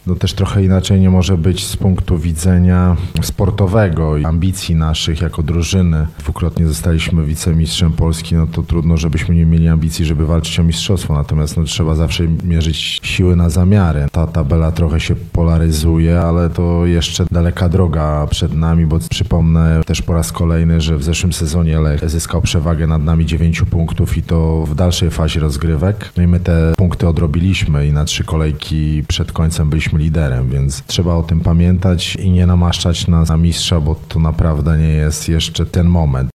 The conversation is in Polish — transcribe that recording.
No też trochę inaczej nie może być z punktu widzenia sportowego i ambicji naszych jako drużyny. Dwukrotnie zostaliśmy wicemistrzem Polski, no to trudno, żebyśmy nie mieli ambicji, żeby walczyć o mistrzostwo. Natomiast trzeba zawsze mierzyć siły na zamiary. Ta tabela trochę się polaryzuje, ale to jeszcze daleka droga przed nami, bo przypomnę też po raz kolejny, że w zeszłym sezonie Lech zyskał przewagę nad nami 9 punktów i to w dalszej fazie rozgrywek. No i my te punkty odrobiliśmy i na 3 kolejki przed końcem byliśmy liderem, więc trzeba o tym pamiętać i nie namaszczać nas na mistrza, bo to naprawdę nie jest jeszcze ten moment.